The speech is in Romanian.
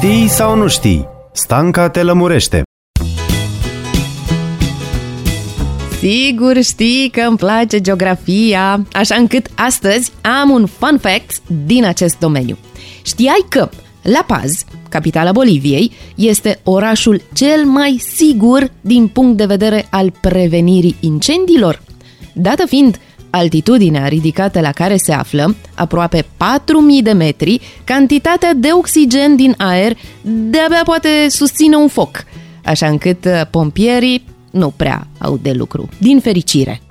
Știi sau nu știi? Stanca te lămurește. Sigur știi că îmi place geografia, așa încât astăzi am un fun fact din acest domeniu. Știai că La Paz, capitala Boliviei, este orașul cel mai sigur din punct de vedere al prevenirii incendiilor? Dată fiind altitudinea ridicată la care se află, aproape 4.000 de metri, cantitatea de oxigen din aer de-abia poate susține un foc, așa încât pompierii nu prea au de lucru, din fericire.